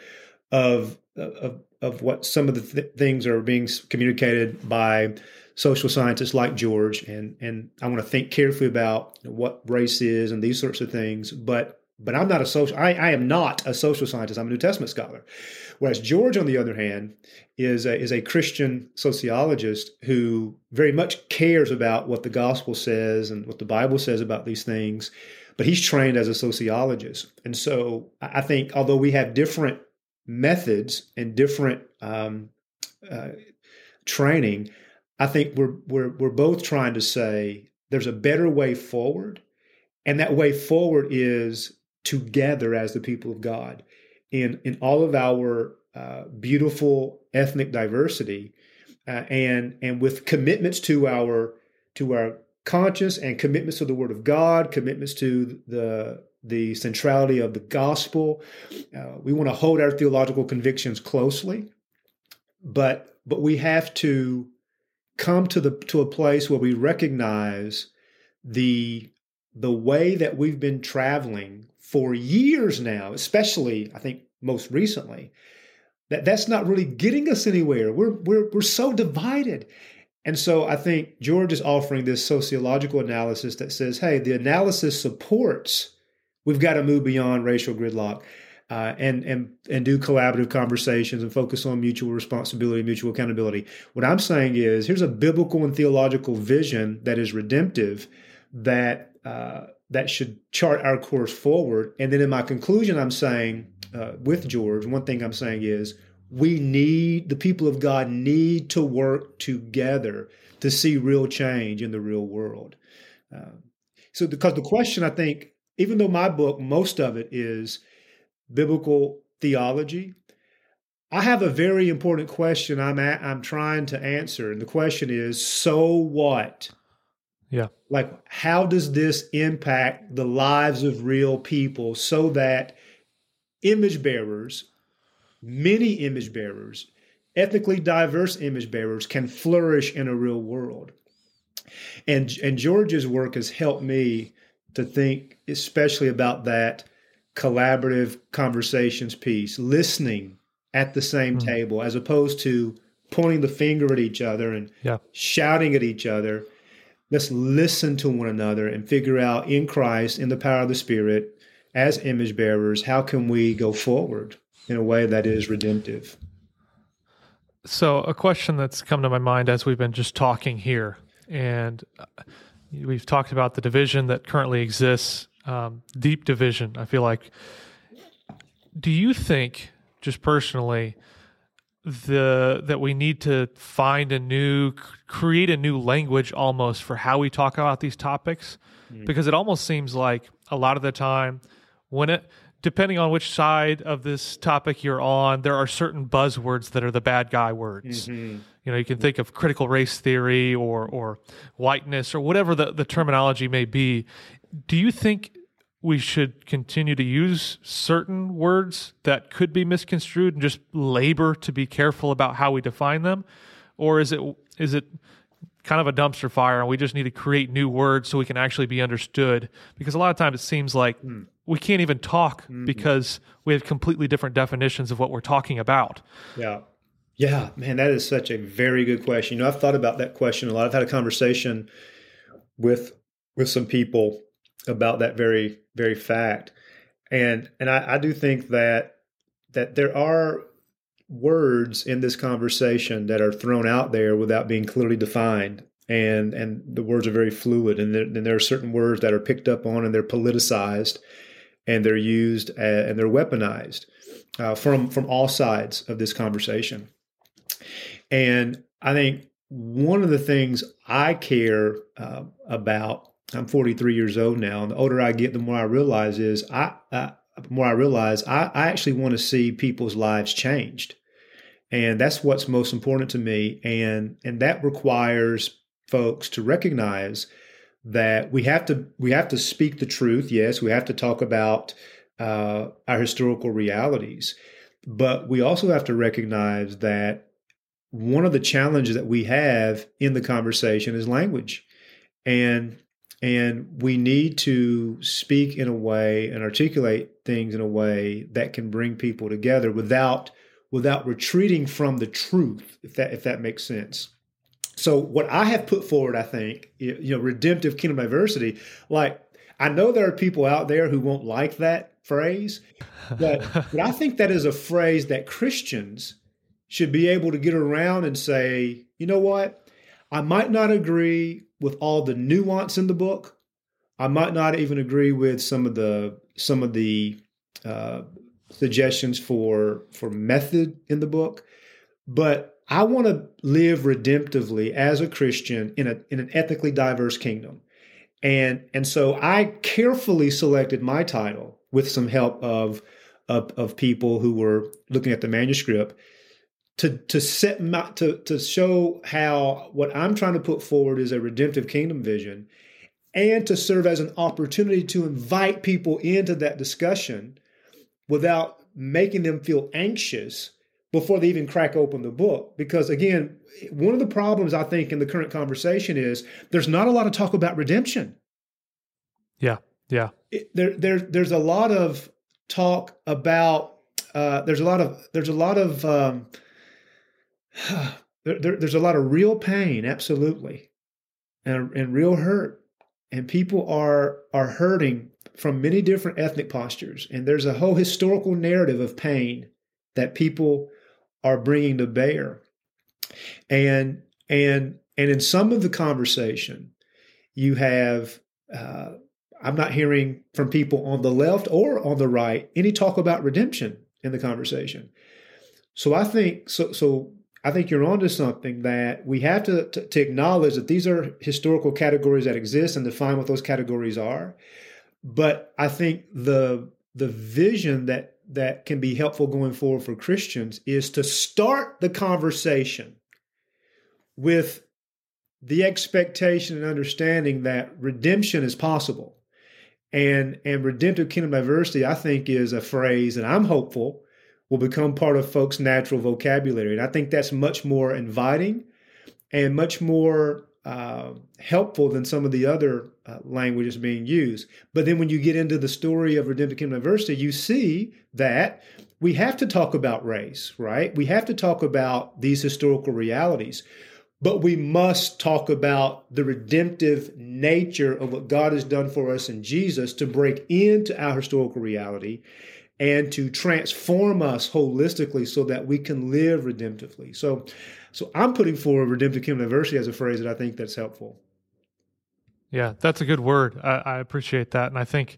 of of of what some of the th- things are being communicated by social scientists like George, and and I want to think carefully about what race is and these sorts of things. But but I'm not a social. I, I am not a social scientist. I'm a New Testament scholar. Whereas George, on the other hand, is a, is a Christian sociologist who very much cares about what the gospel says and what the Bible says about these things. But he's trained as a sociologist, and so I think although we have different methods and different um, uh, training, I think we're we're we're both trying to say there's a better way forward, and that way forward is together as the people of God in in all of our uh, beautiful ethnic diversity, uh, and and with commitments to our to our conscience and commitments to the Word of God, commitments to the the centrality of the gospel. Uh, we want to hold our theological convictions closely, but but we have to come to the to a place where we recognize the the way that we've been traveling for years now, especially I think most recently, that that's not really getting us anywhere. We're we're we're so divided. And so I think George is offering this sociological analysis that says, hey, the analysis supports we've got to move beyond racial gridlock uh, and and and do collaborative conversations and focus on mutual responsibility, mutual accountability. What I'm saying is here's a biblical and theological vision that is redemptive, that uh, that should chart our course forward. And then in my conclusion, I'm saying uh, with George, one thing I'm saying is we need, the people of God need to work together to see real change in the real world. Uh, so because the question, I think, even though my book, most of it is biblical theology, I have a very important question I'm at, I'm trying to answer. And the question is, so what? Yeah. Like, how does this impact the lives of real people so that image bearers many image bearers, ethnically diverse image bearers, can flourish in a real world. And, and George's work has helped me to think especially about that collaborative conversations piece, listening at the same mm. table, as opposed to pointing the finger at each other and yeah. shouting at each other. Let's listen to one another and figure out in Christ, in the power of the Spirit, as image bearers, how can we go forward in a way that is redemptive? So a question that's come to my mind as we've been just talking here, and we've talked about the division that currently exists, um, deep division, I feel like. Do you think, just personally, the that we need to find a new, create a new language almost for how we talk about these topics? Mm. Because it almost seems like a lot of the time, when it, depending on which side of this topic you're on, there are certain buzzwords that are the bad guy words. Mm-hmm. You know, you can think of critical race theory or or whiteness or whatever the, the terminology may be. Do you think we should continue to use certain words that could be misconstrued and just labor to be careful about how we define them? Or is it is it kind of a dumpster fire and we just need to create new words so we can actually be understood? Because a lot of times it seems like mm. we can't even talk mm-hmm. because we have completely different definitions of what we're talking about. Yeah. Yeah, man, that is such a very good question. You know, I've thought about that question a lot. I've had a conversation with with some people about that very, very fact. And and I, I do think that that there are words in this conversation that are thrown out there without being clearly defined. And and the words are very fluid. And there, and there are certain words that are picked up on and they're politicized and they're used uh, and they're weaponized uh, from, from all sides of this conversation. And I think one of the things I care uh, about, I'm forty-three years old now, and the older I get, the more I realize is I, uh, the more I realize I, I actually want to see people's lives changed, and that's what's most important to me. And and that requires folks to recognize that we have to we have to speak the truth. Yes, we have to talk about uh, our historical realities, but we also have to recognize that one of the challenges that we have in the conversation is language, and and we need to speak in a way and articulate things in a way that can bring people together without without retreating from the truth, if that if that makes sense. So what I have put forward, I think, you know, redemptive kingdom diversity, like I know there are people out there who won't like that phrase, but, but I think that is a phrase that Christians should be able to get around and say, you know what, I might not agree with all the nuance in the book. I might not even agree with some of the some of the uh, suggestions for for method in the book, but I want to live redemptively as a Christian in a in an ethnically diverse kingdom, and and so I carefully selected my title with some help of of, of people who were looking at the manuscript. To to set my, to to show how what I'm trying to put forward is a redemptive kingdom vision, and to serve as an opportunity to invite people into that discussion without making them feel anxious before they even crack open the book. Because again, one of the problems I think in the current conversation is there's not a lot of talk about redemption. Yeah, yeah. It, there there there's a lot of talk about uh, there's a lot of there's a lot of um, There, there, there's a lot of real pain, absolutely, and, and real hurt, and people are are hurting from many different ethnic postures, and there's a whole historical narrative of pain that people are bringing to bear, and and and in some of the conversation, you have uh, I'm not hearing from people on the left or on the right any talk about redemption in the conversation. So I think so so. I think you're onto something that we have to, to, to acknowledge that these are historical categories that exist and define what those categories are. But I think the the vision that that can be helpful going forward for Christians is to start the conversation with the expectation and understanding that redemption is possible. And, and redemptive kingdom diversity, I think, is a phrase that I'm hopeful will become part of folks' natural vocabulary. And I think that's much more inviting and much more uh, helpful than some of the other uh, languages being used. But then when you get into the story of Redemptive Kingdom University, you see that we have to talk about race, right? We have to talk about these historical realities. But we must talk about the redemptive nature of what God has done for us in Jesus to break into our historical reality and to transform us holistically so that we can live redemptively. So, so I'm putting forward Redemptive Kingdom University as a phrase that I think that's helpful. Yeah, that's a good word. I, I appreciate that. And I think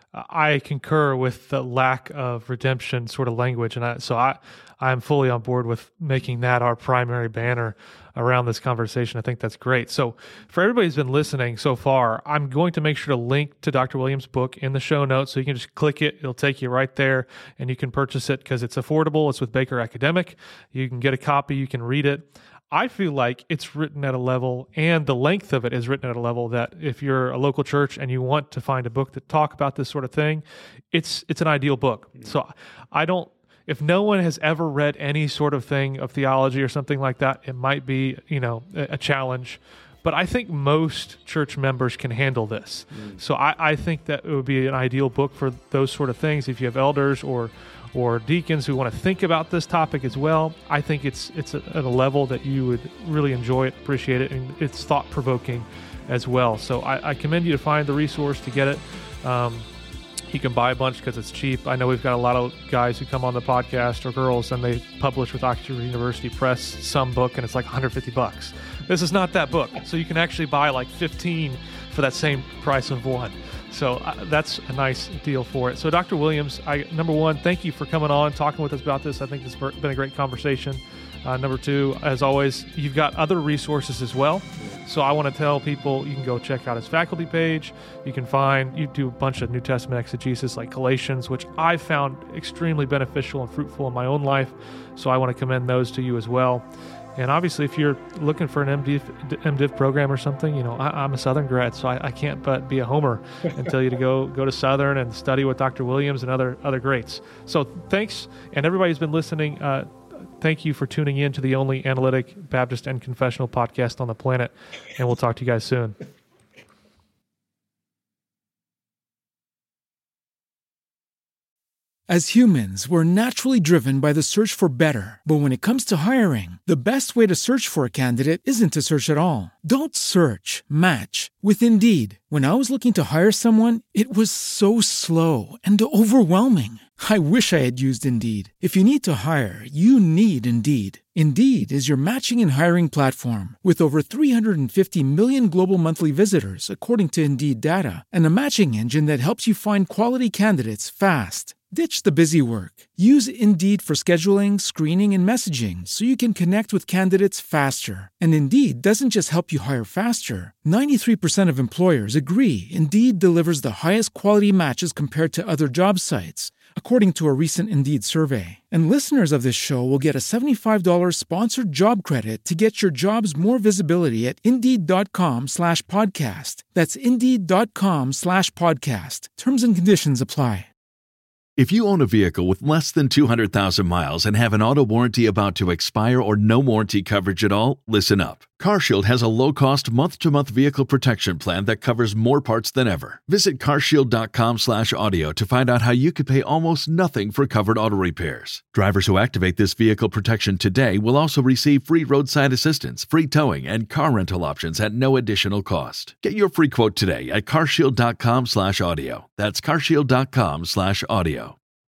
I concur with the lack of redemption sort of language. And I, so I, I'm fully on board with making that our primary banner around this conversation. I think that's great. So for everybody who's been listening so far, I'm going to make sure to link to Doctor Williams' book in the show notes. So you can just click it. It'll take you right there and you can purchase it because it's affordable. It's with Baker Academic. You can get a copy. You can read it. I feel like it's written at a level, and the length of it is written at a level that if you're a local church and you want to find a book that talk about this sort of thing, it's it's an ideal book. Mm-hmm. So I don't, if no one has ever read any sort of thing of theology or something like that, it might be, you know, a, a challenge. But I think most church members can handle this. Mm. So I, I think that it would be an ideal book for those sort of things. If you have elders or or deacons who want to think about this topic as well, I think it's it's at a level that you would really enjoy it, appreciate it, and it's thought-provoking as well. So I, I commend you to find the resource to get it. Um, you can buy a bunch because it's cheap. I know we've got a lot of guys who come on the podcast or girls, and they publish with Oxford University Press some book, and it's like one hundred fifty bucks. This is not that book. So you can actually buy like fifteen for that same price of one. So uh, that's a nice deal for it. So Doctor Williams, I, number one, thank you for coming on, talking with us about this. I think it's been a great conversation. Uh, number two, as always, you've got other resources as well. So I want to tell people you can go check out his faculty page. You can find, you do a bunch of New Testament exegesis like Galatians, which I found extremely beneficial and fruitful in my own life. So I want to commend those to you as well. And obviously, if you're looking for an MDiv, MDiv program or something, you know, I, I'm a Southern grad, so I, I can't but be a homer and tell you to go go to Southern and study with Doctor Williams and other other greats. So thanks, and everybody who's been listening, uh, thank you for tuning in to the only analytic, Baptist, and confessional podcast on the planet, and we'll talk to you guys soon. As humans, we're naturally driven by the search for better. But when it comes to hiring, the best way to search for a candidate isn't to search at all. Don't search, match with Indeed. When I was looking to hire someone, it was so slow and overwhelming. I wish I had used Indeed. If you need to hire, you need Indeed. Indeed is your matching and hiring platform with over three hundred fifty million global monthly visitors, according to Indeed data, and a matching engine that helps you find quality candidates fast. Ditch the busy work. Use Indeed for scheduling, screening, and messaging so you can connect with candidates faster. And Indeed doesn't just help you hire faster. ninety-three percent of employers agree Indeed delivers the highest quality matches compared to other job sites, according to a recent Indeed survey. And listeners of this show will get a seventy-five dollars sponsored job credit to get your jobs more visibility at Indeed.com slash podcast. That's Indeed.com slash podcast. Terms and conditions apply. If you own a vehicle with less than two hundred thousand miles and have an auto warranty about to expire or no warranty coverage at all, listen up. CarShield has a low-cost month-to-month vehicle protection plan that covers more parts than ever. Visit carshield.com slash audio to find out how you could pay almost nothing for covered auto repairs. Drivers who activate this vehicle protection today will also receive free roadside assistance, free towing, and car rental options at no additional cost. Get your free quote today at carshield.com slash audio. That's carshield.com slash audio.